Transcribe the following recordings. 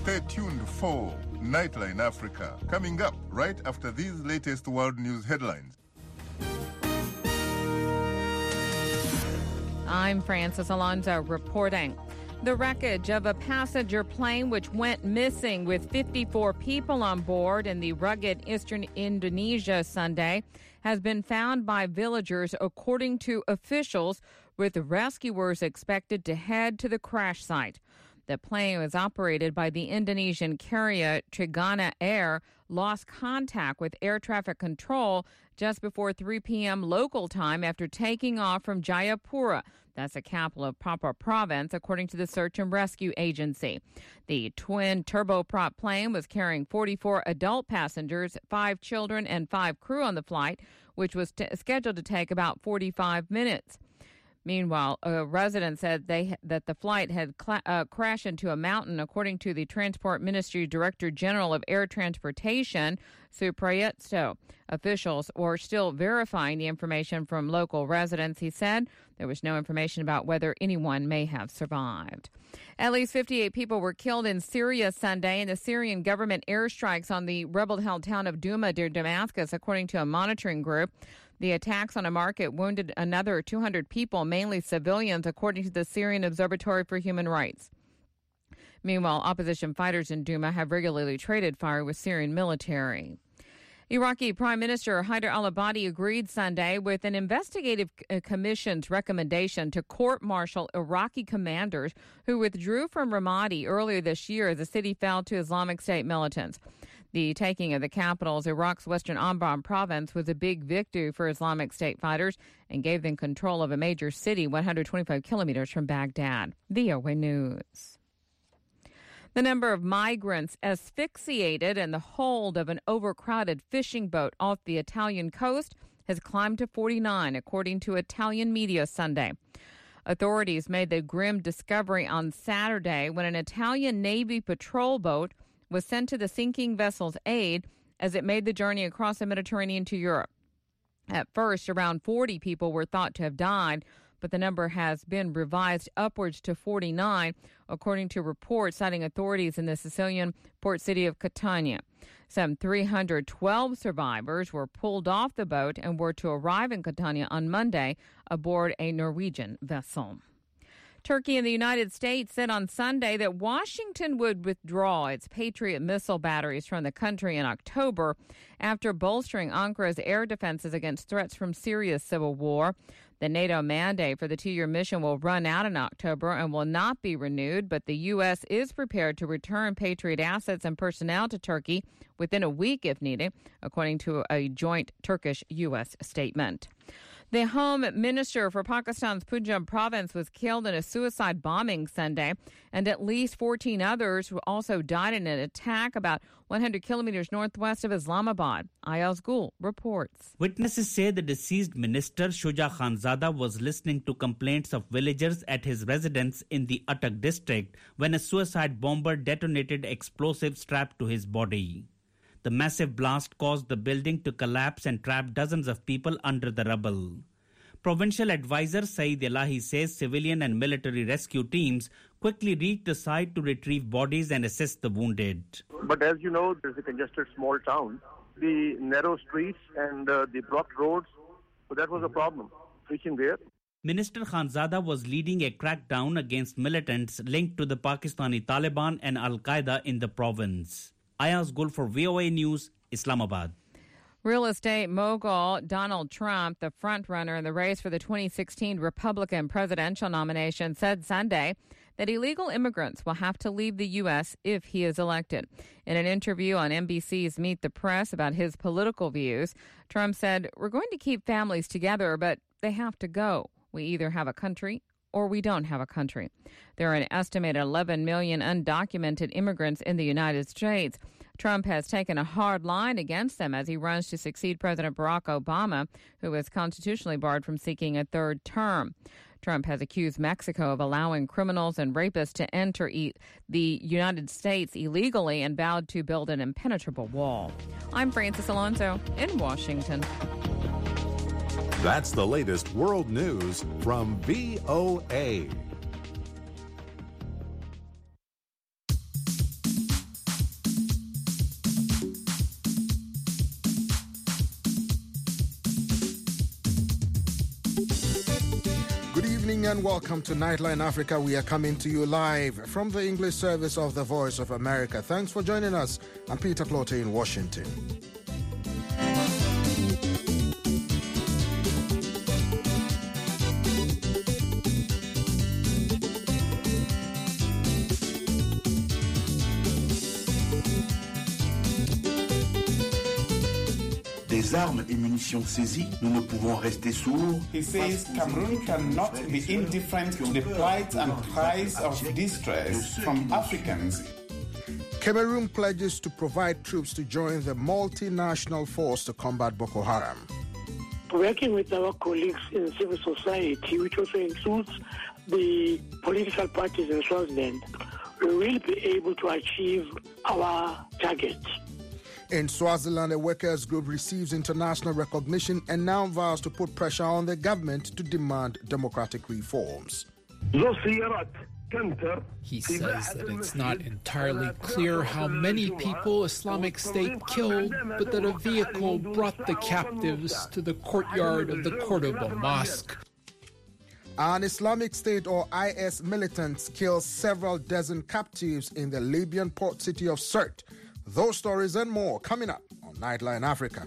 Stay tuned for Nightline Africa, coming up right after these latest world news headlines. I'm Francis Alonso reporting. The wreckage of a passenger plane which went missing with 54 people on board in the rugged eastern Indonesia Sunday has been found by villagers, according to officials, with rescuers expected to head to the crash site. The plane was operated by the Indonesian carrier Trigana Air, lost contact with air traffic control just before 3 p.m. local time after taking off from Jayapura. That's the capital of Papua Province, according to the Search and Rescue Agency. The twin turboprop plane was carrying 44 adult passengers, 5 children, and 5 crew on the flight, which was scheduled to take about 45 minutes. Meanwhile, a resident said that the flight had crashed into a mountain, according to the Transport Ministry Director General of Air Transportation, Suprayitno. Officials were still verifying the information from local residents. He said there was no information about whether anyone may have survived. At least 58 people were killed in Syria Sunday in the Syrian government airstrikes on the rebel-held town of Douma near Damascus, according to a monitoring group. The attacks on a market wounded another 200 people, mainly civilians, according to the Syrian Observatory for Human Rights. Meanwhile, opposition fighters in Douma have regularly traded fire with Syrian military. Iraqi Prime Minister Haider al-Abadi agreed Sunday with an investigative commission's recommendation to court-martial Iraqi commanders who withdrew from Ramadi earlier this year as the city fell to Islamic State militants. The taking of the capital, Iraq's western Anbar province, was a big victory for Islamic State fighters and gave them control of a major city 125 kilometers from Baghdad. VOA News. The number of migrants asphyxiated in the hold of an overcrowded fishing boat off the Italian coast has climbed to 49, according to Italian media Sunday. Authorities made the grim discovery on Saturday when an Italian Navy patrol boat was sent to the sinking vessel's aid as it made the journey across the Mediterranean to Europe. At first, around 40 people were thought to have died, but the number has been revised upwards to 49, according to reports citing authorities in the Sicilian port city of Catania. Some 312 survivors were pulled off the boat and were to arrive in Catania on Monday aboard a Norwegian vessel. Turkey and the United States said on Sunday that Washington would withdraw its Patriot missile batteries from the country in October after bolstering Ankara's air defenses against threats from Syria's civil war. The NATO mandate for the 2-year mission will run out in October and will not be renewed, but the U.S. is prepared to return Patriot assets and personnel to Turkey within a week if needed, according to a joint Turkish-U.S. statement. The Home Minister for Pakistan's Punjab province was killed in a suicide bombing Sunday, and at least 14 others also died in an attack about 100 kilometers northwest of Islamabad. Ayaz Gul reports. Witnesses say the deceased minister, Shuja Khanzada, was listening to complaints of villagers at his residence in the Attock district when a suicide bomber detonated explosives strapped to his body. The massive blast caused the building to collapse and trapped dozens of people under the rubble. Provincial advisor Saeed Elahi says civilian and military rescue teams quickly reached the site to retrieve bodies and assist the wounded. But as you know, there's a congested small town. The narrow streets and the blocked roads, so that was a problem reaching there. Minister Khanzada was leading a crackdown against militants linked to the Pakistani Taliban and Al-Qaeda in the province. Ayaz Gul for VOA News, Islamabad. Real estate mogul Donald Trump, the frontrunner in the race for the 2016 Republican presidential nomination, said Sunday that illegal immigrants will have to leave the U.S. if he is elected. In an interview on NBC's Meet the Press about his political views, Trump said, "We're going to keep families together, but they have to go. We either have a country or we don't have a country." There are an estimated 11 million undocumented immigrants in the United States. Trump has taken a hard line against them as he runs to succeed President Barack Obama, who is constitutionally barred from seeking a third term. Trump has accused Mexico of allowing criminals and rapists to enter the United States illegally and vowed to build an impenetrable wall. I'm Francis Alonso in Washington. That's the latest world news from VOA. evening and welcome to Nightline Africa. We are coming to you live from the English service of the Voice of America. Thanks for joining us. I'm Peter Clote in Washington. Des armes et munitions saisies, nous ne pouvons rester sourds. He says Cameroon cannot be indifferent to the plight and cries of distress from Africans. Cameroon pledges to provide troops to join the multinational force to combat Boko Haram. Working with our colleagues in civil society, which also includes the political parties in Swaziland, we will be able to achieve our target. In Swaziland, a workers' group receives international recognition and now vows to put pressure on the government to demand democratic reforms. He says that it's not entirely clear how many people Islamic State killed, but that a vehicle brought the captives to the courtyard of the Cordoba Mosque. An Islamic State or IS militants killed several dozen captives in the Libyan port city of Sirte. Those stories and more coming up on Nightline Africa.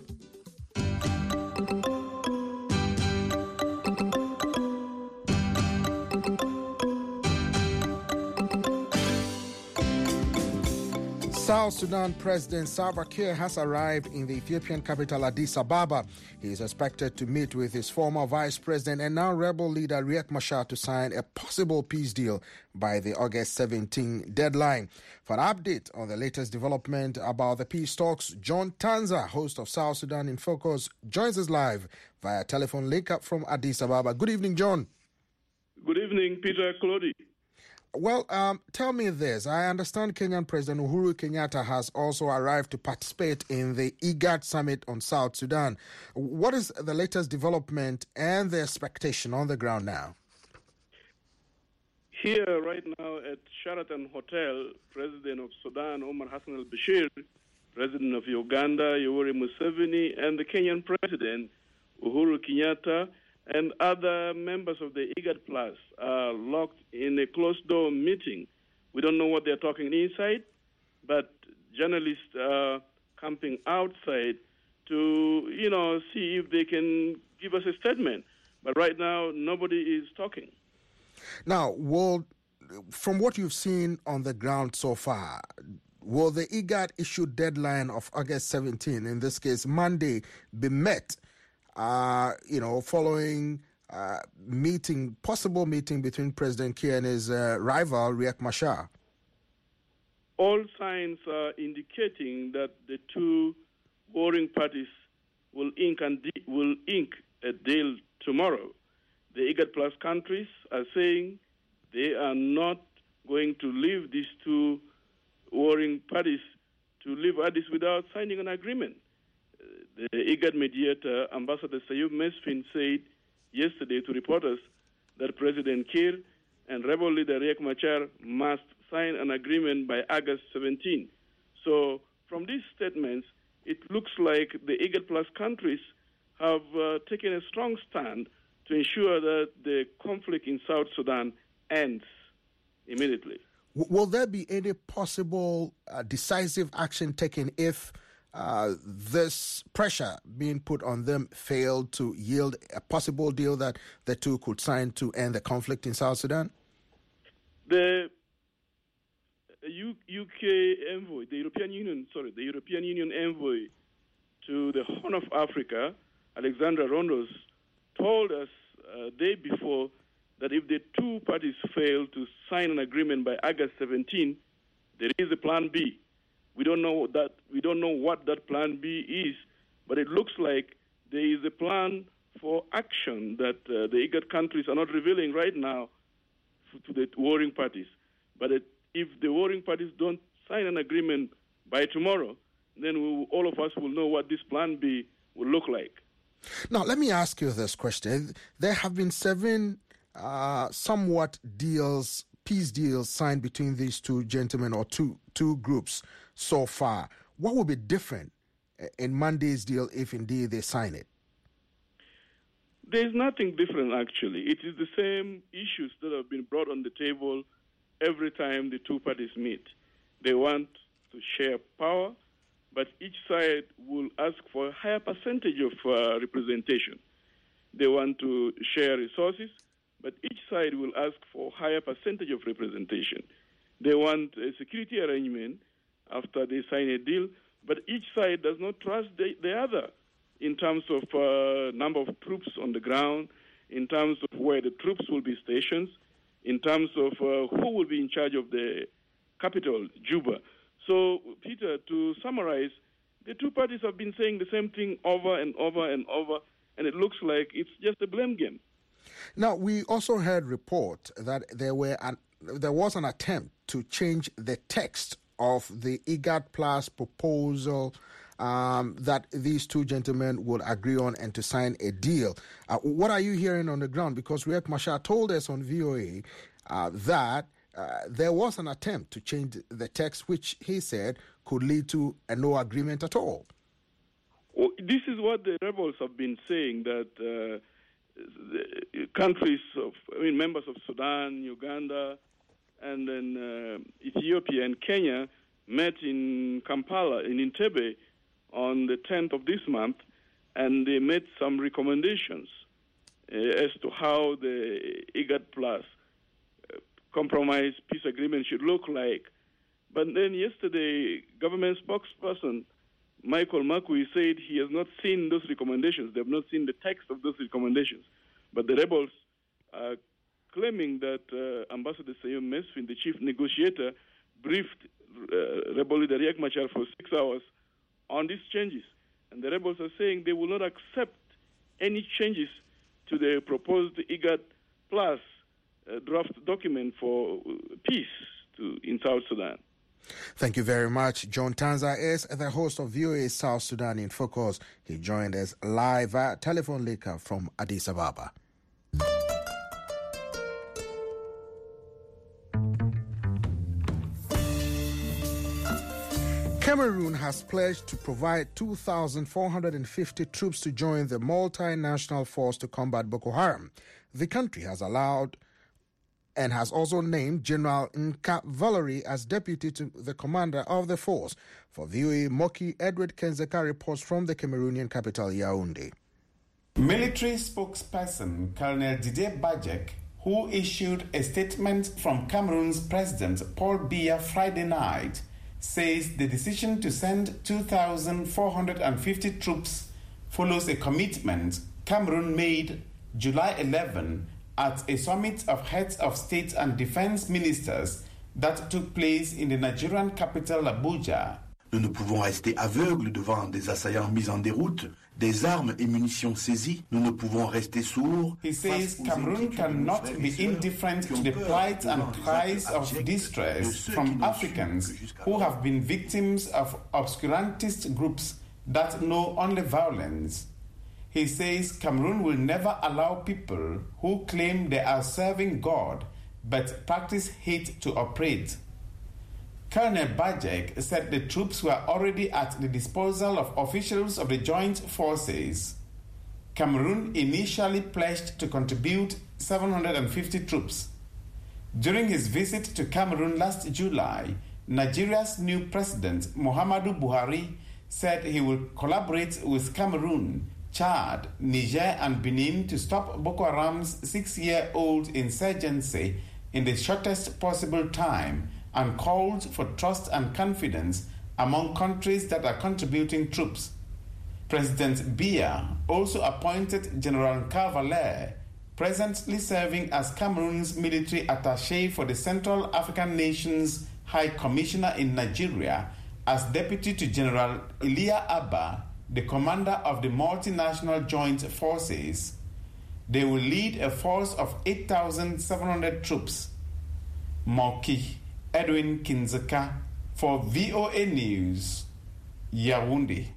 South Sudan President Salva Kiir has arrived in the Ethiopian capital Addis Ababa. He is expected to meet with his former vice president and now rebel leader Riek Machar to sign a possible peace deal by the August 17 deadline. For an update on the latest development about the peace talks, John Tanza, host of South Sudan in Focus, joins us live via telephone link up from Addis Ababa. Good evening, John. Good evening, Peter Clody. Well, tell me this. I understand Kenyan President Uhuru Kenyatta has also arrived to participate in the IGAD summit on South Sudan. What is the latest development and the expectation on the ground now? Here right now at Sheraton Hotel, President of Sudan, Omar Hassan al-Bashir, President of Uganda, Yoweri Museveni, and the Kenyan President, Uhuru Kenyatta, and other members of the IGAD Plus are locked in a closed-door meeting. We don't know what they're talking inside, but journalists are camping outside to, see if they can give us a statement. But right now, nobody is talking. Now, from what you've seen on the ground so far, will the IGAD issue deadline of August 17, in this case Monday, be met? Following possible meeting between President Kiir and his rival, Riek Machar? All signs are indicating that the two warring parties will ink a deal tomorrow. The IGAD Plus countries are saying they are not going to leave these two warring parties to leave Addis without signing an agreement. The IGAD mediator, Ambassador Sayub Mesfin, said yesterday to reporters that President Kiir and rebel leader Riek Machar must sign an agreement by August 17. So from these statements, it looks like the IGAD Plus countries have taken a strong stand to ensure that the conflict in South Sudan ends immediately. Will there be any possible decisive action taken if this pressure being put on them failed to yield a possible deal that the two could sign to end the conflict in South Sudan? The UK envoy, the European Union envoy to the Horn of Africa, Alexandra Rondos, told us day before that if the two parties fail to sign an agreement by August 17, there is a plan B. We don't know what that plan B is, but it looks like there is a plan for action that the IGAD countries are not revealing right now to the warring parties. But if the warring parties don't sign an agreement by tomorrow, then all of us will know what this plan B will look like. Now, let me ask you this question. There have been 7 somewhat peace deals signed between these two gentlemen or two groups so far. What will be different in Monday's deal if indeed they sign it? There's nothing different, actually. It is the same issues that have been brought on the table every time the two parties meet. They want to share power, but each side will ask for a higher percentage of representation. They want to share resources, but each side will ask for a higher percentage of representation. They want a security arrangement after they sign a deal, but each side does not trust the other in terms of number of troops on the ground, in terms of where the troops will be stationed, in terms of who will be in charge of the capital, Juba. So, Peter, to summarize, the two parties have been saying the same thing over and over and over, and it looks like it's just a blame game. Now, we also heard report that there was an attempt to change the text of the IGAD Plus proposal that these two gentlemen would agree on and to sign a deal. What are you hearing on the ground? Because Riek Machar told us on VOA that there was an attempt to change the text, which he said could lead to a no agreement at all. Well, this is what the rebels have been saying, that the countries members of Sudan, Uganda, and then Ethiopia and Kenya met in Kampala, in Entebbe, on the 10th of this month, and they made some recommendations as to how the IGAD Plus compromise peace agreement should look like. But then yesterday, government spokesperson Michael Makui said he has not seen those recommendations. They have not seen the text of those recommendations. But the rebels are claiming that Ambassador Seymour Mesfin, the chief negotiator, briefed rebel leader Riek Machar for 6 hours on these changes. And the rebels are saying they will not accept any changes to the proposed IGAD Plus draft document for peace in South Sudan. Thank you very much. John Tanza is the host of VOA South Sudan in Focus. He joined us live via telephone link from Addis Ababa. Cameroon has pledged to provide 2,450 troops to join the multinational force to combat Boko Haram. The country has allowed and has also named General Nka Valerie as deputy to the commander of the force. For VOA, Moki Edward Kenzeka reports from the Cameroonian capital, Yaoundé. Military spokesperson Colonel Didier Bajek, who issued a statement from Cameroon's President Paul Biya Friday night, says the decision to send 2,450 troops follows a commitment Cameroon made July 11 at a summit of heads of state and defense ministers that took place in the Nigerian capital Abuja. Nous ne pouvons rester aveugles devant des assaillants mis en déroute, des armes et munitions saisies. Nous ne pouvons rester sourds. He says Cameroon cannot be indifferent to the plight and cries of distress from Africans who have been victims of obscurantist groups that know only violence. He says Cameroon will never allow people who claim they are serving God but practice hate to operate. Colonel Bajek said the troops were already at the disposal of officials of the joint forces. Cameroon initially pledged to contribute 750 troops. During his visit to Cameroon last July, Nigeria's new president, Muhammadu Buhari, said he will collaborate with Cameroon, Chad, Niger, and Benin to stop Boko Haram's 6-year-old insurgency in the shortest possible time, and called for trust and confidence among countries that are contributing troops. President Biya also appointed General Nka Valerie, presently serving as Cameroon's military attaché for the Central African Nations High Commissioner in Nigeria, as deputy to General Iliya Abba, the commander of the multinational joint forces. They will lead a force of 8,700 troops. Moki Edwin Kinzeka for VOA News, Yaoundé.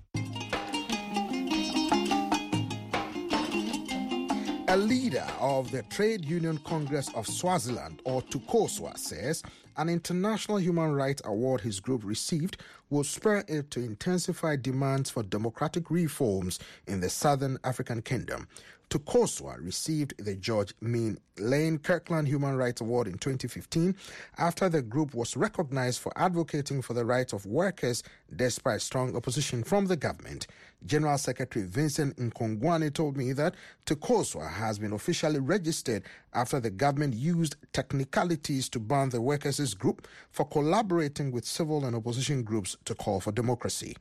A leader of the Trade Union Congress of Swaziland, or TUCOSWA, says An international human rights award his group received will spur it to intensify demands for democratic reforms in the Southern African Kingdom. Tukoswa received the George Mean Lane Kirkland Human Rights Award in 2015 after the group was recognized for advocating for the rights of workers despite strong opposition from the government. General Secretary Vincent Nkongwane told me that Tukoswa has been officially registered after the government used technicalities to ban the workers' group for collaborating with civil and opposition groups to call for democracy.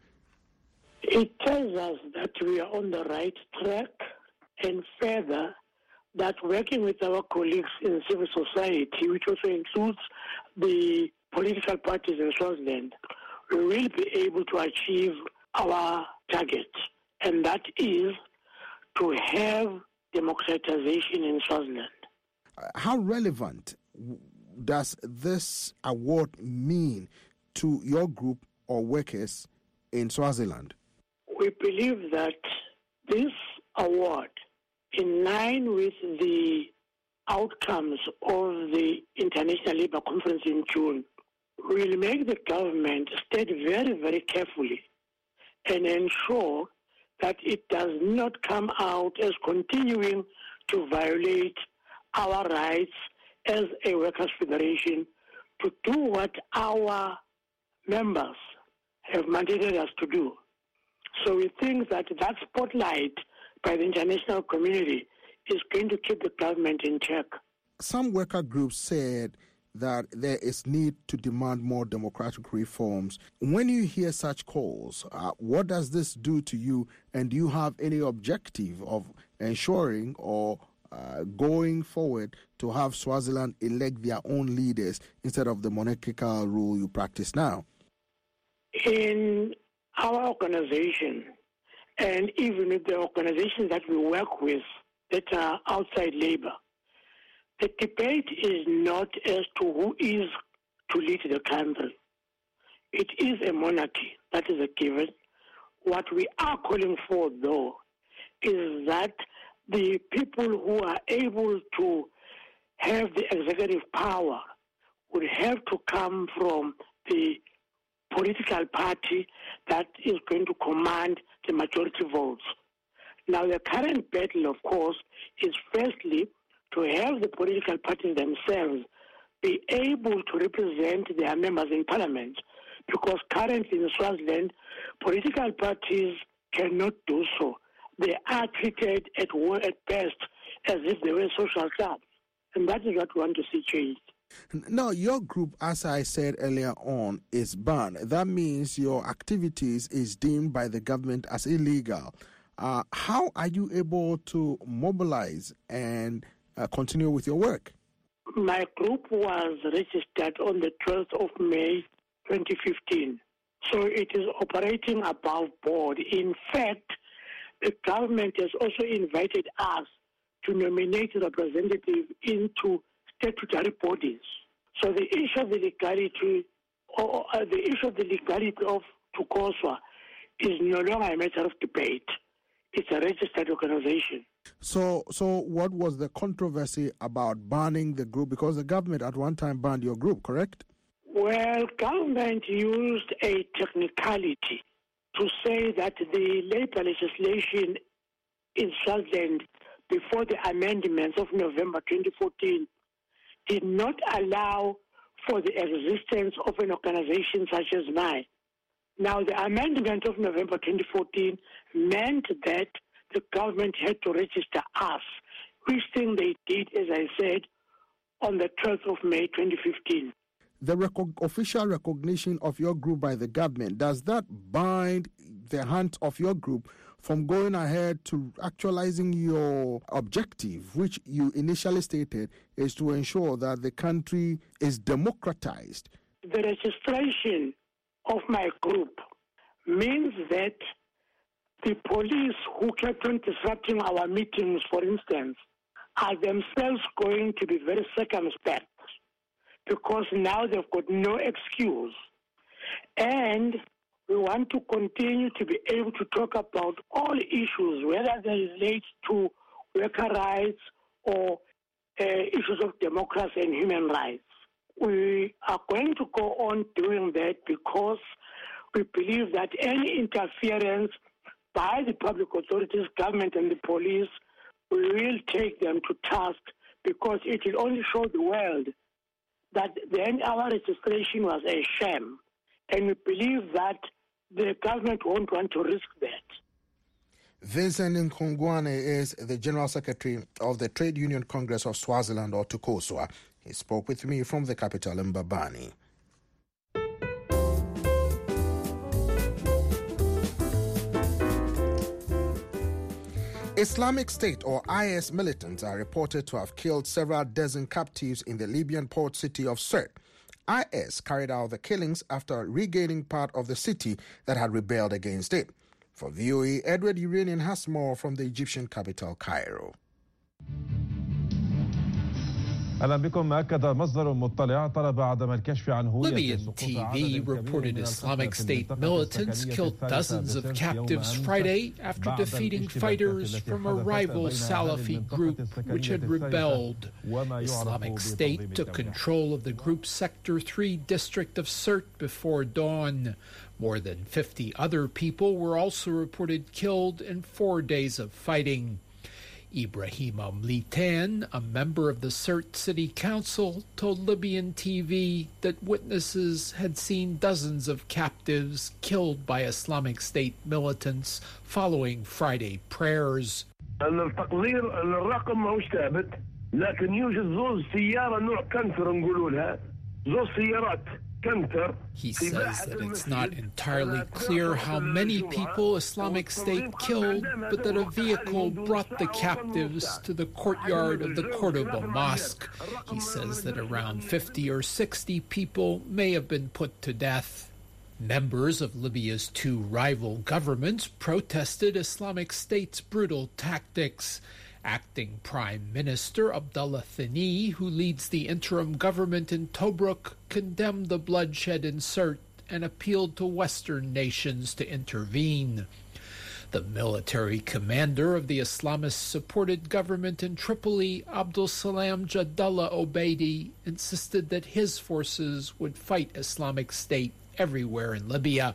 It tells us that we are on the right track, and further, that working with our colleagues in civil society, which also includes the political parties in Swaziland, we will be able to achieve our target, and that is to have democratization in Swaziland. How relevant does this award mean to your group or workers in Swaziland? We believe that this award, in line with the outcomes of the International Labour Conference in June, will make the government study very, very carefully and ensure that it does not come out as continuing to violate our rights as a workers' federation to do what our members have mandated us to do. So we think that that spotlight by the international community is going to keep the government in check. Some worker groups said that there is need to demand more democratic reforms. When you hear such calls, what does this do to you, and do you have any objective of ensuring or going forward to have Swaziland elect their own leaders instead of the monarchical rule you practice now? In our organization, and even with the organizations that we work with that are outside labor, the debate is not as to who is to lead the country. It is a monarchy, that is a given. What we are calling for, though, is that the people who are able to have the executive power would have to come from the political party that is going to command the majority votes. Now, the current battle, of course, is firstly to have the political parties themselves be able to represent their members in parliament, because currently in Swaziland, political parties cannot do so. They are treated at best as if they were social clubs, and that is what we want to see changed. Now, your group, as I said earlier on, is banned. That means your activities is deemed by the government as illegal. How are you able to mobilize and continue with your work? My group was registered on the 12th of May 2015. So it is operating above board. In fact, the government has also invited us to nominate representatives into statutory bodies. So the issue of the legality of Tukoswa is no longer a matter of debate. It's a registered organization. So what was the controversy about banning the group? Because the government at one time banned your group, correct? Well, government used a technicality to say that the labor legislation in Swaziland before the amendments of November 2014 did not allow for the existence of an organization such as mine. Now, the amendment of November 2014 meant that the government had to register us, which thing they did, as I said, on the 12th of May 2015. The official recognition of your group by the government, does that bind the hands of your group from going ahead to actualizing your objective, which you initially stated is to ensure that the country is democratized? The registration of my group means that the police who kept on disrupting our meetings, for instance, are themselves going to be very circumspect, because now they've got no excuse. And we want to continue to be able to talk about all issues, whether they relate to worker rights or issues of democracy and human rights. We are going to go on doing that because we believe that any interference by the public authorities, government and the police, we will take them to task because it will only show the world that then our registration was a sham. And we believe that the government won't want to risk that. Vincent Nkongwane is the General Secretary of the Trade Union Congress of Swaziland, or TUCOSWA. He spoke with me from the capital, Mbabane. Islamic State or IS militants are reported to have killed several dozen captives in the Libyan port city of Sirte. IS carried out the killings after regaining part of the city that had rebelled against it. For VOA, Edward Uranian has more from the Egyptian capital, Cairo. Libyan TV reported Islamic State militants killed dozens of captives Friday after defeating fighters from a rival Salafi group which had rebelled. Islamic State took control of the group's Sector 3 district of Sirte before dawn. More than 50 other people were also reported killed in 4 days of fighting. Ibrahim Amlitan, a member of the Sirte City Council, told Libyan TV that witnesses had seen dozens of captives killed by Islamic State militants following Friday prayers. He says that it's not entirely clear how many people Islamic State killed, but that a vehicle brought the captives to the courtyard of the Cordoba Mosque. He says that around 50 or 60 people may have been put to death. Members of Libya's two rival governments protested Islamic State's brutal tactics. Acting Prime Minister Abdullah Thani, who leads the interim government in Tobruk, condemned the bloodshed in Sirte and appealed to Western nations to intervene. The military commander of the Islamist-supported government in Tripoli, Abdul Salam Jadallah Obeidi, insisted that his forces would fight Islamic State everywhere in Libya.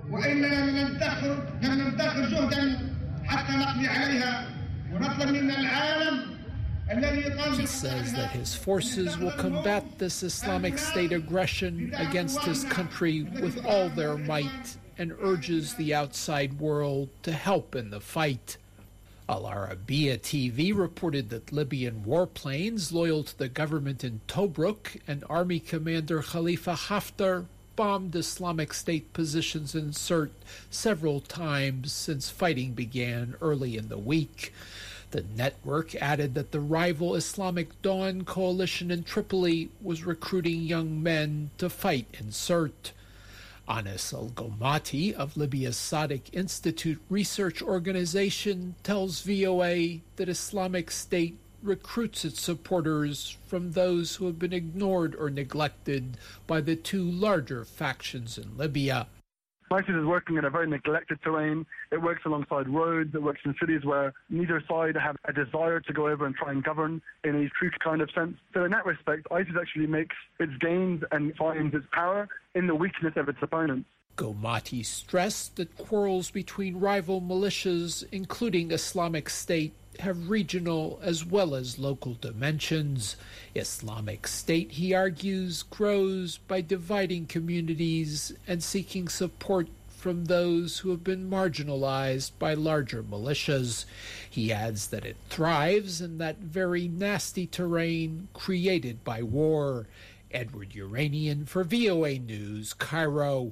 He says that his forces will combat this Islamic State aggression against his country with all their might and urges the outside world to help in the fight. Al Arabiya TV reported that Libyan warplanes loyal to the government in Tobruk and Army Commander Khalifa Haftar bombed Islamic State positions in Sirte several times since fighting began early in the week. The network added that the rival Islamic Dawn coalition in Tripoli was recruiting young men to fight in Sirte. Anas Al-Gomati of Libya's Sadiq Institute research organization tells VOA that Islamic State recruits its supporters from those who have been ignored or neglected by the two larger factions in Libya. ISIS is working in a very neglected terrain. It works alongside roads. It works in cities where neither side have a desire to go over and try and govern in a true kind of sense. So in that respect, ISIS actually makes its gains and finds its power in the weakness of its opponents. Gomati stressed that quarrels between rival militias, including Islamic State, have regional as well as local dimensions. Islamic State, he argues, grows by dividing communities and seeking support from those who have been marginalized by larger militias. He adds that it thrives in that very nasty terrain created by war. Edward Uranian for VOA News, Cairo.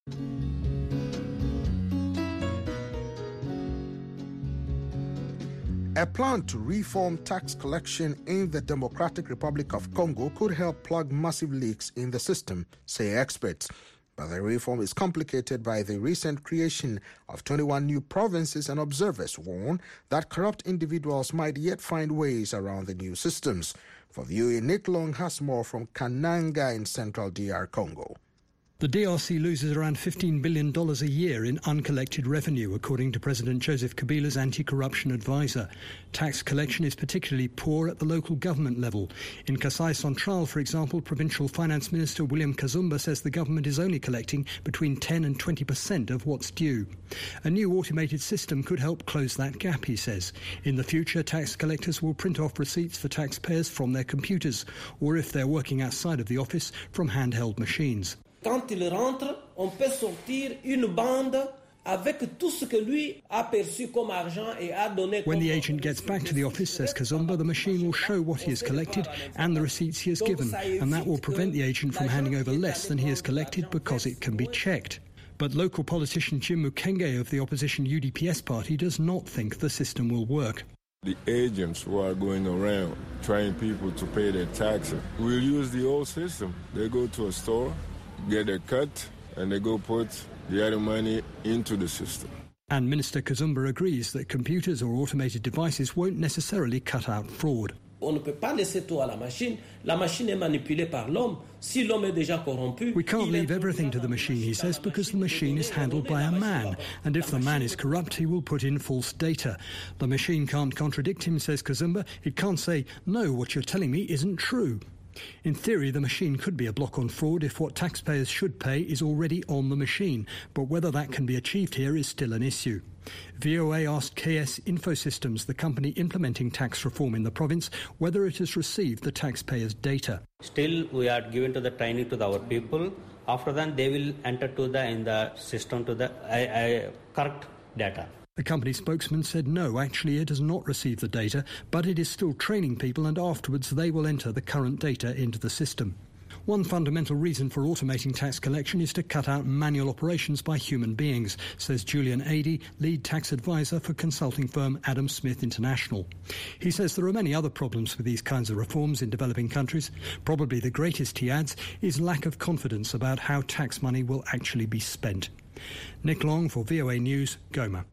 A plan to reform tax collection in the Democratic Republic of Congo could help plug massive leaks in the system, say experts. But the reform is complicated by the recent creation of 21 new provinces, and observers warn that corrupt individuals might yet find ways around the new systems. For VOA, Nick Long has more from Kananga in central DR Congo. The DRC loses around $15 billion a year in uncollected revenue, according to President Joseph Kabila's anti-corruption advisor. Tax collection is particularly poor at the local government level. In Kasai Central, for example, Provincial Finance Minister William Kazumba says the government is only collecting between 10 and 20% of what's due. A new automated system could help close that gap, he says. In the future, tax collectors will print off receipts for taxpayers from their computers, or if they're working outside of the office, from handheld machines. Quand il rentre, on peut sortir une bande avec tout ce que lui a perçu comme argent et a donné. When the agent gets back to the office, says Kazumba, the machine will show what he has collected and the receipts he has given, and that will prevent the agent from handing over less than he has collected because it can be checked. But local politician Jim Mukenge of the opposition UDPS party does not think the system will work. The agents who are going around trying people to pay their taxes will use the old system. They go to a store, get a cut, and they go put the other money into the system. And Minister Kazumba agrees that computers or automated devices won't necessarily cut out fraud. On ne peut pas laisser tout à la machine. La machine est manipulée par l'homme. Si l'homme est déjà corrompu. We can't leave everything to the machine, he says, because the machine is handled by a man. And if the man is corrupt, he will put in false data. The machine can't contradict him, says Kazumba. It can't say, no, what you're telling me isn't true. In theory, the machine could be a block on fraud if what taxpayers should pay is already on the machine, but whether that can be achieved here is still an issue. VOA asked KS Infosystems, the company implementing tax reform in the province, whether it has received the taxpayers' data. Still, we are given to the training to our people. After that, they will enter in the system to the correct data. The company spokesman said no, actually it has not received the data, but it is still training people and afterwards they will enter the current data into the system. One fundamental reason for automating tax collection is to cut out manual operations by human beings, says Julian Adey, lead tax advisor for consulting firm Adam Smith International. He says there are many other problems with these kinds of reforms in developing countries. Probably the greatest, he adds, is lack of confidence about how tax money will actually be spent. Nick Long for VOA News, Goma.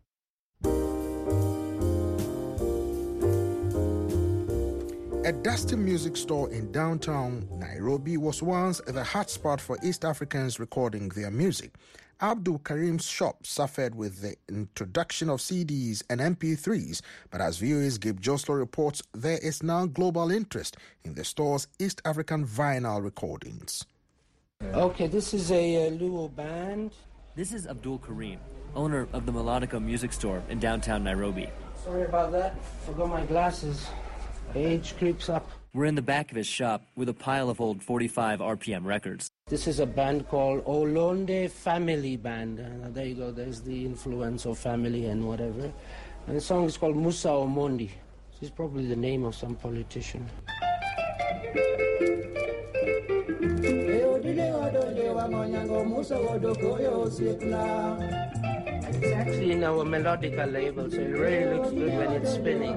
A dusty music store in downtown Nairobi was once the hotspot for East Africans recording their music. Abdul Karim's shop suffered with the introduction of CDs and MP3s, but as VOA's Gabe Joslo reports, there is now global interest in the store's East African vinyl recordings. Okay, this is a Luo band. This is Abdul Karim, owner of the Melodica Music Store in downtown Nairobi. Sorry about that. Forgot my glasses. Age creeps up. We're in the back of his shop with a pile of old 45 RPM records. This is a band called Olonde Family Band. There you go, there's the influence of family and whatever. And the song is called Musa Omondi. This is probably the name of some politician. It's actually in our Melodica label, so it really looks good when it's spinning.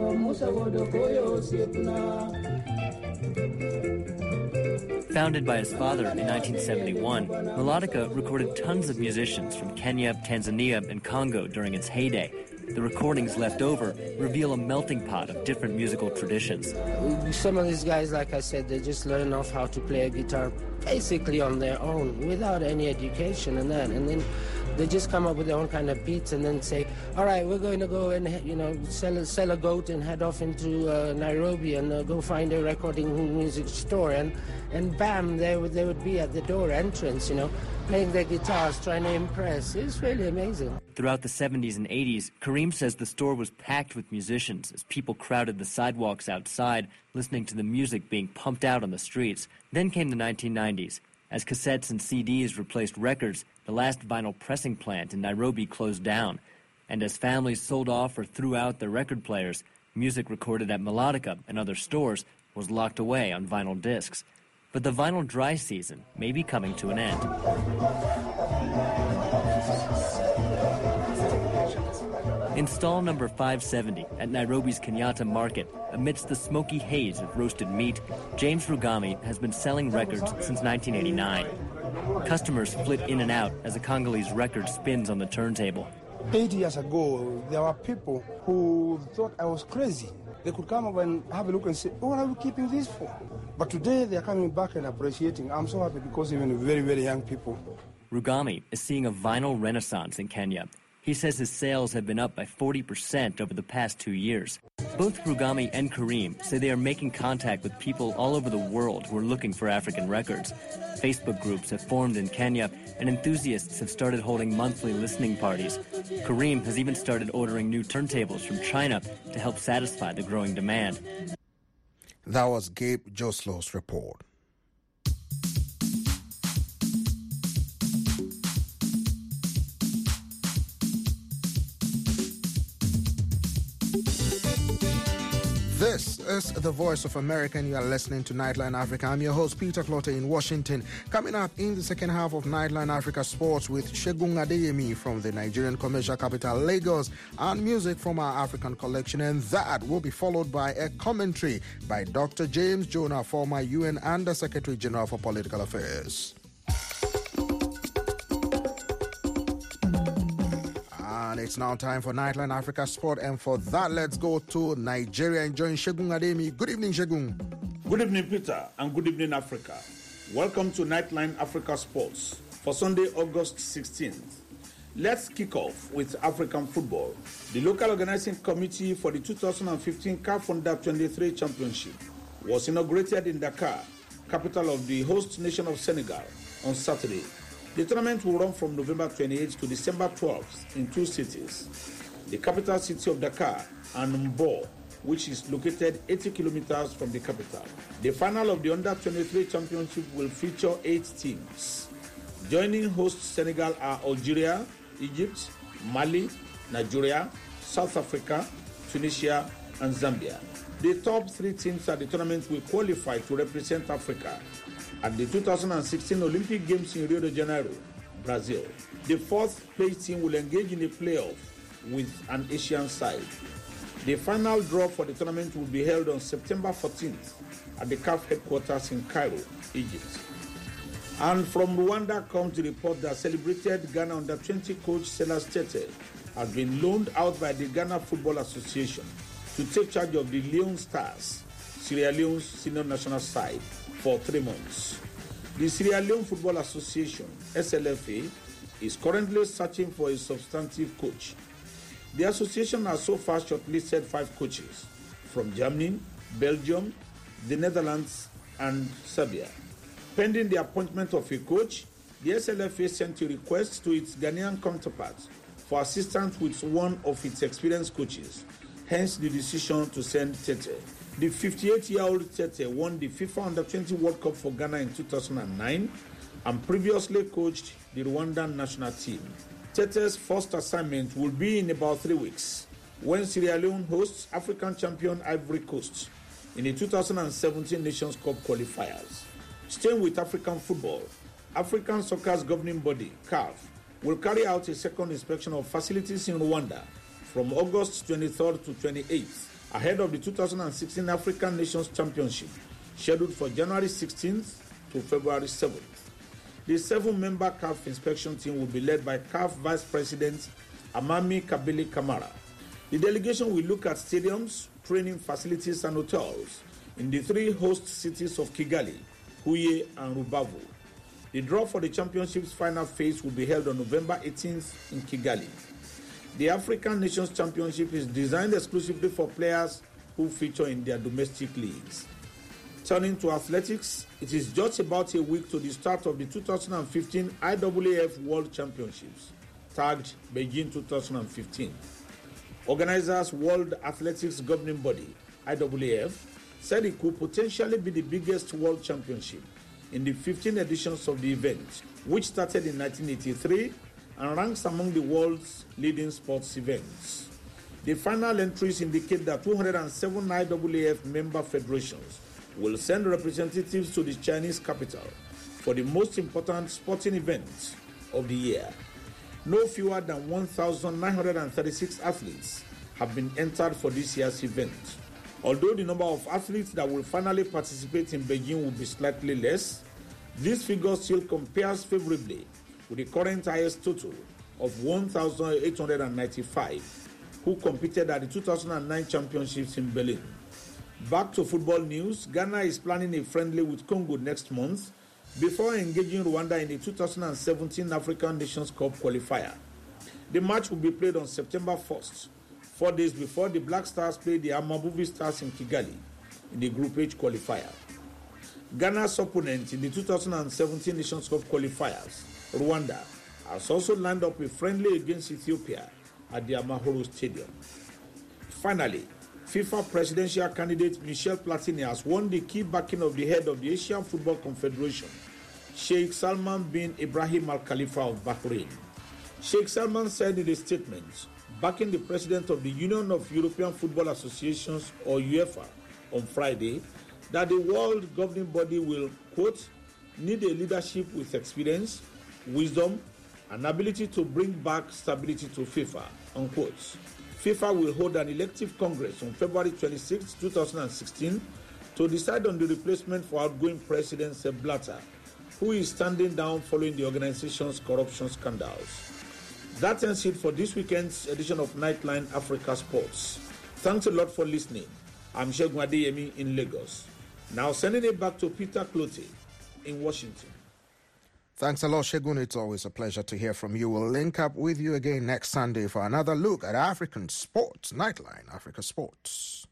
Founded by his father in 1971, Melodica recorded tons of musicians from Kenya, Tanzania, and Congo during its heyday. The recordings left over reveal a melting pot of different musical traditions. Some of these guys, like I said, they just learn off how to play a guitar basically on their own, without any education and that. And then they just come up with their own kind of beats and then say, all right, we're going to go and, sell a goat and head off into Nairobi and go find a recording music store. And bam, they would be at the door entrance, playing their guitars, trying to impress. It's really amazing. Throughout the 70s and 80s, Karim says the store was packed with musicians as people crowded the sidewalks outside, listening to the music being pumped out on the streets. Then came the 1990s. As cassettes and CDs replaced records, the last vinyl pressing plant in Nairobi closed down. And as families sold off or threw out their record players, music recorded at Melodica and other stores was locked away on vinyl discs. But the vinyl dry season may be coming to an end. In stall number 570 at Nairobi's Kenyatta Market, amidst the smoky haze of roasted meat, James Rugami has been selling records since 1989. Customers flit in and out as a Congolese record spins on the turntable. 8 years ago, there were people who thought I was crazy. they could come up and have a look and say, what are we keeping this for? But today they are coming back and appreciating. I'm so happy because even very, very young people. Rugami is seeing a vinyl renaissance in Kenya. He says his sales have been up by 40% over the past 2 years. Both Rugami and Kareem say they are making contact with people all over the world who are looking for African records. Facebook groups have formed in Kenya, and enthusiasts have started holding monthly listening parties. Kareem has even started ordering new turntables from China to help satisfy the growing demand. That was Gabe Joslow's report. This is the Voice of America, and you are listening to Nightline Africa. I'm your host, Peter Clotter in Washington. Coming up in the second half of Nightline Africa Sports with Segun Adeyemi from the Nigerian commercial capital, Lagos, and music from our African collection. And that will be followed by a commentary by Dr. James Jonah, former UN Under Secretary General for Political Affairs. And it's now time for Nightline Africa Sport, and for that, let's go to Nigeria and join Segun Adeyemi. Good evening, Segun. Good evening, Peter, and good evening, Africa. Welcome to Nightline Africa Sports for Sunday, August 16th. Let's kick off with African football. The local organizing committee for the 2015 CAF Under-23 Championship was inaugurated in Dakar, capital of the host nation of Senegal, on Saturday. The tournament will run from November 28th to December 12th in two cities, the capital city of Dakar and Mbo, which is located 80 kilometers from the capital. The final of the Under-23 Championship will feature 8 teams. Joining host Senegal are Algeria, Egypt, Mali, Nigeria, South Africa, Tunisia, and Zambia. The top 3 teams at the tournament will qualify to represent Africa at the 2016 Olympic Games in Rio de Janeiro, Brazil. The 4th place team will engage in a playoff with an Asian side. The final draw for the tournament will be held on September 14th at the CAF headquarters in Cairo, Egypt. And from Rwanda comes the report that celebrated Ghana Under-20 coach Silas Tete has been loaned out by the Ghana Football Association to take charge of the Leon Stars, Sierra Leone's senior national side, for 3 months. The Sierra Leone Football Association, SLFA, is currently searching for a substantive coach. The association has so far shortlisted 5 coaches from Germany, Belgium, the Netherlands, and Serbia. Pending the appointment of a coach, the SLFA sent a request to its Ghanaian counterparts for assistance with one of its experienced coaches, hence the decision to send Tete. The 58-year-old Tete won the FIFA Under-20 World Cup for Ghana in 2009 and previously coached the Rwandan national team. Tete's first assignment will be in about 3 weeks when Sierra Leone hosts African champion Ivory Coast in the 2017 Nations Cup qualifiers. Staying with African football, African Soccer's governing body, CAF, will carry out a second inspection of facilities in Rwanda from August 23rd to 28th. Ahead of the 2016 African Nations Championship, scheduled for January 16th to February 7th. The 7-member CAF inspection team will be led by CAF Vice President Amami Kabili Kamara. The delegation will look at stadiums, training facilities, and hotels in the 3 host cities of Kigali, Huye, and Rubavu. The draw for the championship's final phase will be held on November 18th in Kigali. The African Nations Championship is designed exclusively for players who feature in their domestic leagues. Turning to athletics, it is just about a week to the start of the 2015 IAAF World Championships, tagged Beijing 2015. Organizers World Athletics Governing Body, IAAF, said it could potentially be the biggest world championship in the 15 editions of the event, which started in 1983 and ranks among the world's leading sports events. The final entries indicate that 207 IAAF member federations will send representatives to the Chinese capital for the most important sporting events of the year. No fewer than 1,936 athletes have been entered for this year's event. Although the number of athletes that will finally participate in Beijing will be slightly less, this figure still compares favorably with the current highest total of 1,895, who competed at the 2009 championships in Berlin. Back to football news. Ghana is planning a friendly with Congo next month before engaging Rwanda in the 2017 African Nations Cup qualifier. The match will be played on September 1st, 4 days before the Black Stars play the Amavubi Stars in Kigali in the Group H qualifier. Ghana's opponent in the 2017 Nations Cup qualifiers, Rwanda, has also lined up a friendly against Ethiopia at the Amahoro Stadium. Finally, FIFA presidential candidate Michel Platini has won the key backing of the head of the Asian Football Confederation, Sheikh Salman bin Ibrahim Al Khalifa of Bahrain. Sheikh Salman said in a statement, backing the president of the Union of European Football Associations, or UEFA, on Friday, that the world governing body will, quote, need a leadership with experience, wisdom, and ability to bring back stability to FIFA, unquote. FIFA will hold an elective congress on February 26, 2016 to decide on the replacement for outgoing President Sepp Blatter, who is standing down following the organization's corruption scandals. That ends it for this weekend's edition of Nightline Africa Sports. Thanks a lot for listening. I'm Segun Adeyemi in Lagos. Now sending it back to Peter Clote in Washington. Thanks a lot, Segun. It's always a pleasure to hear from you. We'll link up with you again next Sunday for another look at African sports. Nightline Africa Sports.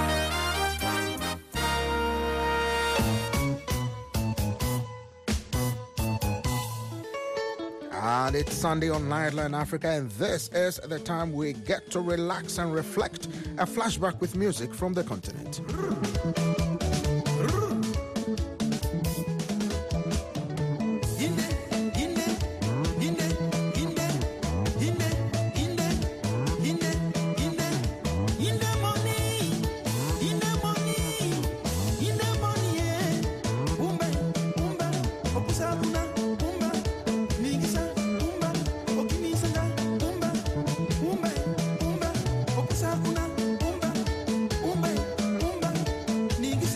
And it's Sunday on Nightline Africa, and this is the time we get to relax and reflect. A flashback with music from the continent. Nigga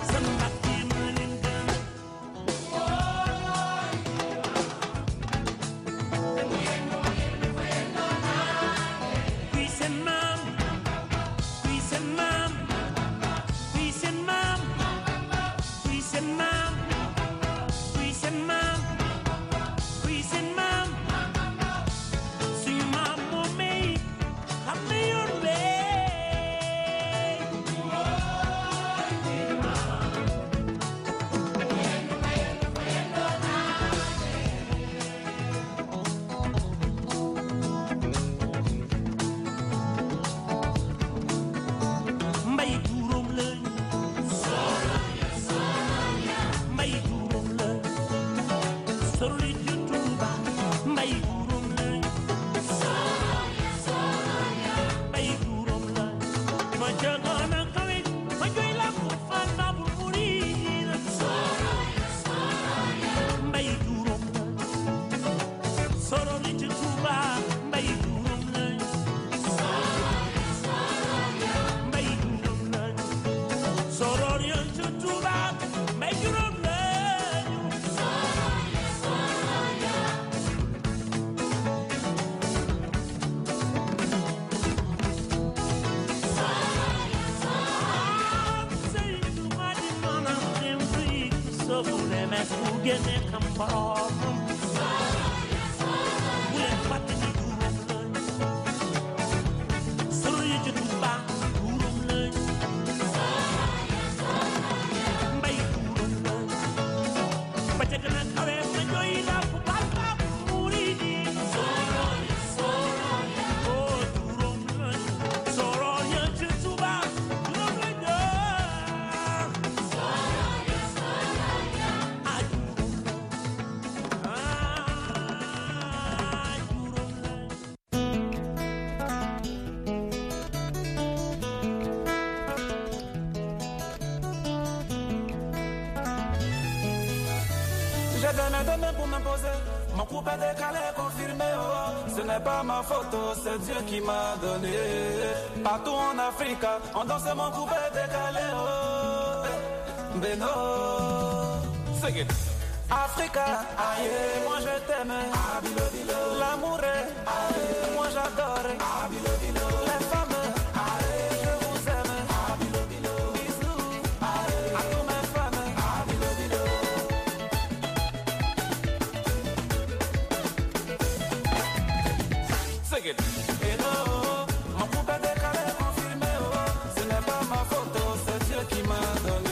Demain pour m'imposer, mon couple est décalé, confirmé, oh. Ce n'est pas ma faute, c'est Dieu qui m'a donné. Partout en Afrique, on danse mon couple est décalé, oh. Beno, c'est que Africa, aïe, moi je t'aime, l'amour est, aïe, moi j'adore, les femmes, aïe, je vous aime, bisous, aïe, à tous mes femmes, c'est que et non, mon couple est décalé, confirmé, oh. Ce n'est pas ma faute, c'est Dieu qui m'a donné.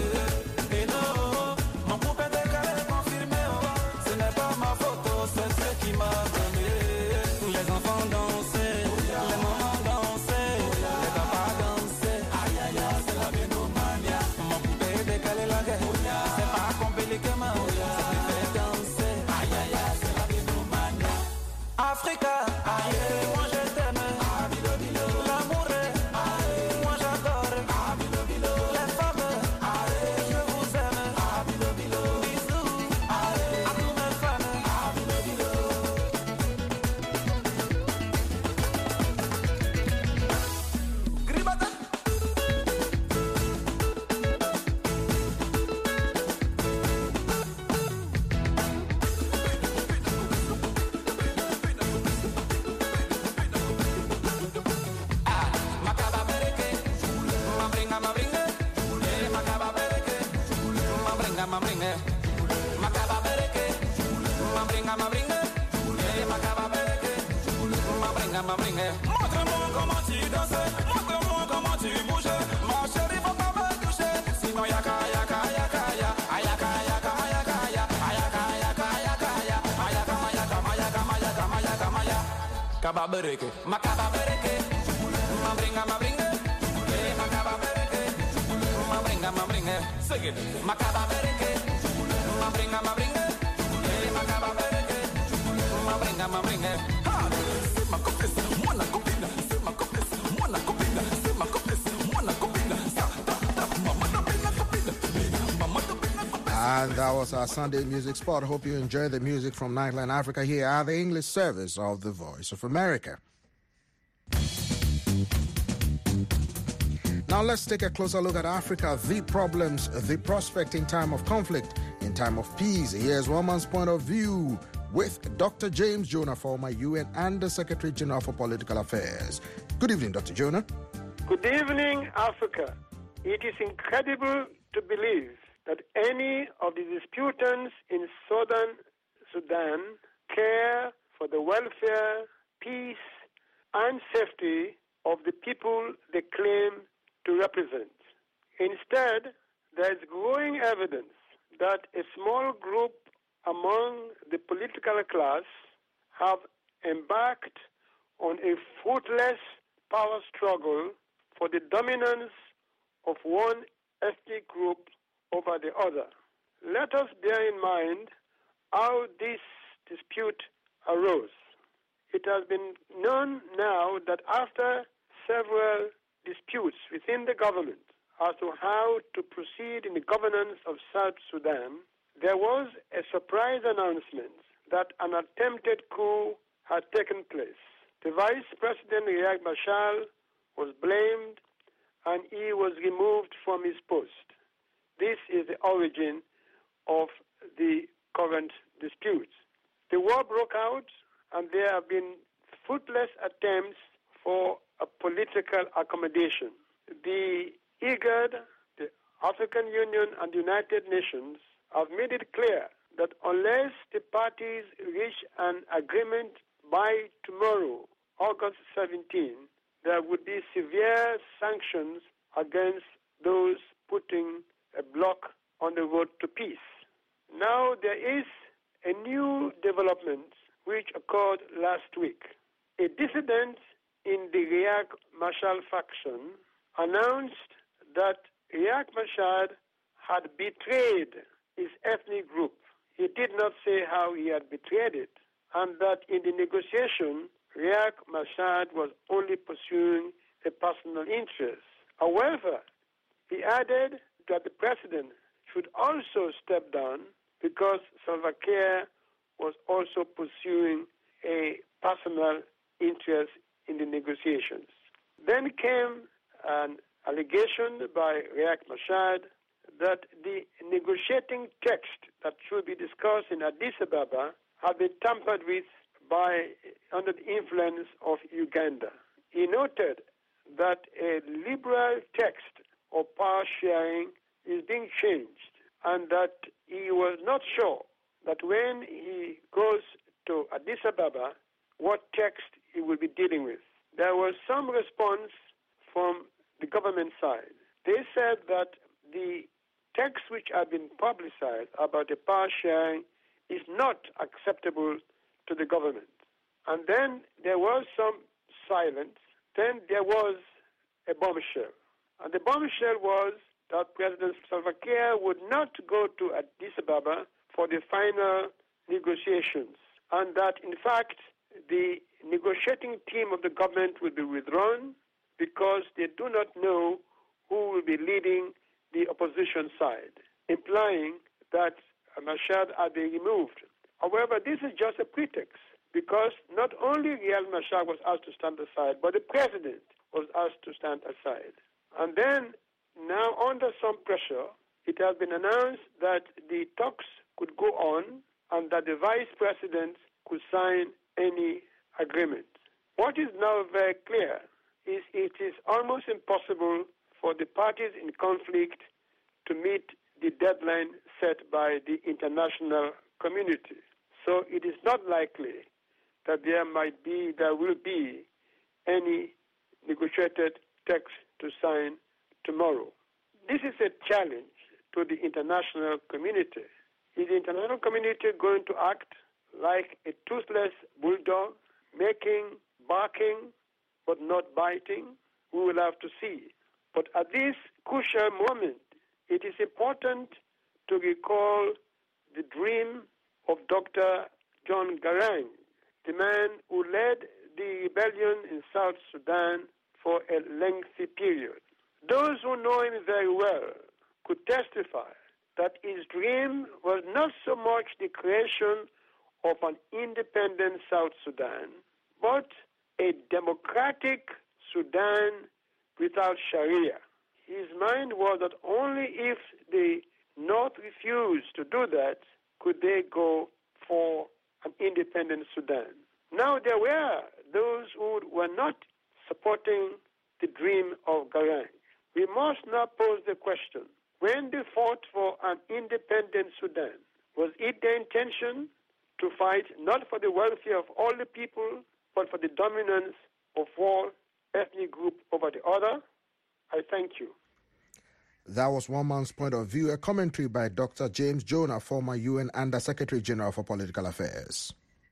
Africa, aïe, moi je t'aime, l'amour est, aïe, moi j'adore, les femmes, aïe, je vous aime, bisous, aïe, à tous mes fans, Gribata. Montre-moi comment tu danses, montre-moi comment tu bouges. Ma chérie, faut pas me toucher, sinon yaka yaka yaka ya, ayaka yaka yaka ya, ayaka yaka yaka ya, ayaka mayaka mayaka mayaka mayaka maya. Kababereke, makababereke, mabringa mabringa, makababereke, mabringa mabringa. Sing it, makababereke, mabringa mabringa, makababereke, mabringa mabringa. And that was our Sunday music spot. Hope you enjoy the music from Nightline Africa. Here are the English service of the Voice of America. Now let's take a closer look at Africa, the problems, the prospect in time of conflict, in time of peace. Here's one man's point of view with Dr. James Jonah, former UN Under Secretary General for Political Affairs. Good evening, Dr. Jonah. Good evening, Africa. It is incredible to believe that any of the disputants in southern Sudan care for the welfare, peace, and safety of the people they claim to represent. Instead, there is growing evidence that a small group among the political class have embarked on a fruitless power struggle for the dominance of one ethnic group over the other. Let us bear in mind how this dispute arose. It has been known now that after several disputes within the government as to how to proceed in the governance of South Sudan, there was a surprise announcement that an attempted coup had taken place. The Vice President Riek Machar was blamed and he was removed from his post. This is the origin of the current disputes. The war broke out and there have been fruitless attempts for a political accommodation. The IGAD, the African Union, and the United Nations have made it clear that unless the parties reach an agreement by tomorrow, August 17, there would be severe sanctions against those putting a block on the road to peace. Now there is a new development which occurred last week. A dissident in the Riek Machar faction announced that Riek Machar had betrayed his ethnic group. He did not say how he had betrayed it, and that in the negotiation, Riek Machar was only pursuing a personal interest. However, he added that the president should also step down because Salva Kiir was also pursuing a personal interest in the negotiations. Then came an allegation by Riek Machar that the negotiating text that should be discussed in Addis Ababa had been tampered with under the influence of Uganda. He noted that a liberal text of power sharing is being changed and that he was not sure that when he goes to Addis Ababa, what text he will be dealing with. There was some response from the government side. They said that the text which had been publicized about the power sharing is not acceptable to the government. And then there was some silence. Then there was a bombshell. And the bombshell was that President Salva Kiir would not go to Addis Ababa for the final negotiations, and that, in fact, the negotiating team of the government will be withdrawn because they do not know who will be leading the opposition side, implying that Machar had been removed. However, this is just a pretext because not only Riek Machar was asked to stand aside, but the president was asked to stand aside. And then, now under some pressure, it has been announced that the talks could go on and that the vice president could sign any agreement. What is now very clear is it is almost impossible for the parties in conflict to meet the deadline set by the international community. So it is not likely that there will be any negotiated text to sign tomorrow. This is a challenge to the international community. Is the international community going to act like a toothless bulldog, barking, but not biting? We will have to see. But at this crucial moment, it is important to recall the dream of Dr. John Garang, the man who led the rebellion in South Sudan for a lengthy period. Those who know him very well could testify that his dream was not so much the creation of an independent South Sudan, but a democratic Sudan without Sharia. his mind was that only if the North refused to do that could they go for an independent Sudan. Now there were those who were not supporting the dream of Garang. We must now pose the question, when they fought for an independent Sudan, was it their intention to fight not for the welfare of all the people, but for the dominance of one ethnic group over the other? I thank you. That was one man's point of view, a commentary by Dr. James Jonah, former UN Under Secretary General for Political Affairs.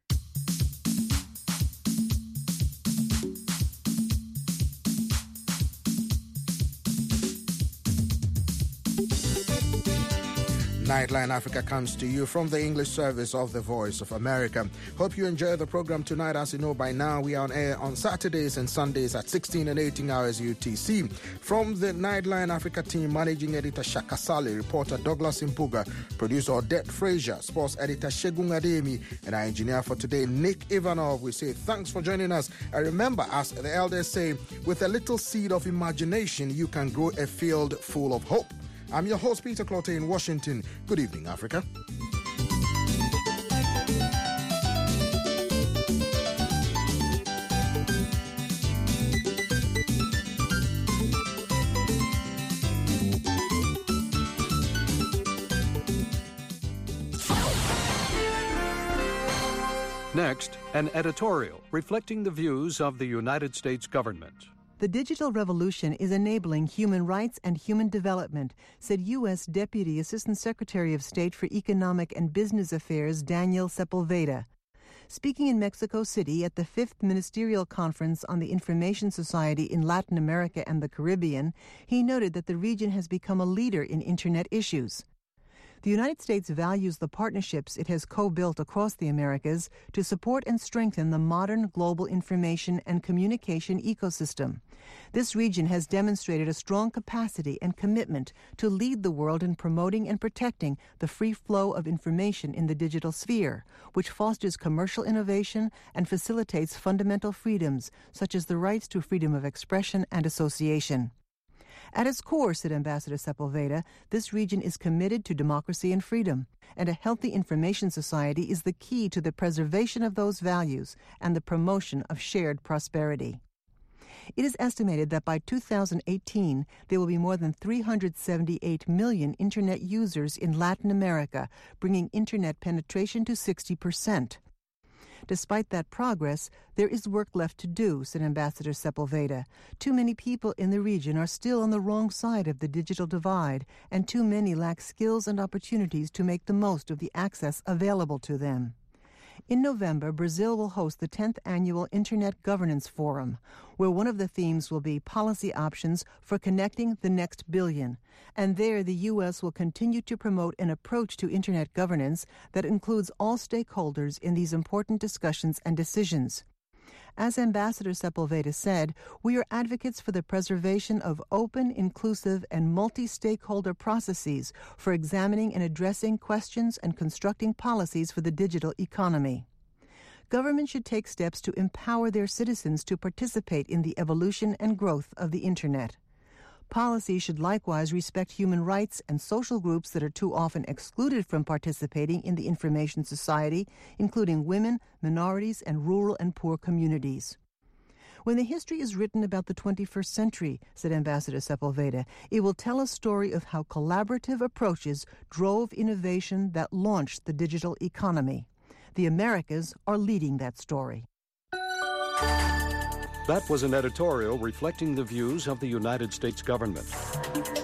Nightline Africa comes to you from the English service of the Voice of America. Hope you enjoy the program tonight. As you know by now, we are on air on Saturdays and Sundays at 16 and 18 hours UTC. From the Nightline Africa team, managing editor Shaka Sali, reporter Douglas Impuga, producer Odette Frazier, sports editor Shegun Ademi, and our engineer for today, Nick Ivanov. We say thanks for joining us. And remember, as the elders say, with a little seed of imagination, you can grow a field full of hope. I'm your host, Peter Clotte in Washington. Good evening, Africa. Next, an editorial reflecting the views of the United States government. The digital revolution is enabling human rights and human development, said U.S. Deputy Assistant Secretary of State for Economic and Business Affairs Daniel Sepulveda. Speaking in Mexico City at the 5th Ministerial Conference on the Information Society in Latin America and the Caribbean, he noted that the region has become a leader in Internet issues. The United States values the partnerships it has co-built across the Americas to support and strengthen the modern global information and communication ecosystem. This region has demonstrated a strong capacity and commitment to lead the world in promoting and protecting the free flow of information in the digital sphere, which fosters commercial innovation and facilitates fundamental freedoms, such as the rights to freedom of expression and association. At its core, said Ambassador Sepulveda, this region is committed to democracy and freedom, and a healthy information society is the key to the preservation of those values and the promotion of shared prosperity. It is estimated that by 2018, there will be more than 378 million Internet users in Latin America, bringing Internet penetration to 60%. Despite that progress, there is work left to do, said Ambassador Sepulveda. Too many people in the region are still on the wrong side of the digital divide, and too many lack skills and opportunities to make the most of the access available to them. In November, Brazil will host the 10th Annual Internet Governance Forum, where one of the themes will be policy options for connecting the next billion. And there, the U.S. will continue to promote an approach to Internet governance that includes all stakeholders in these important discussions and decisions. As Ambassador Sepulveda said, we are advocates for the preservation of open, inclusive, and multi-stakeholder processes for examining and addressing questions and constructing policies for the digital economy. Government should take steps to empower their citizens to participate in the evolution and growth of the Internet. Policy should likewise respect human rights and social groups that are too often excluded from participating in the information society, including women, minorities, and rural and poor communities. When the history is written about the 21st century, said Ambassador Sepulveda, it will tell a story of how collaborative approaches drove innovation that launched the digital economy. The Americas are leading that story. That was an editorial reflecting the views of the United States government.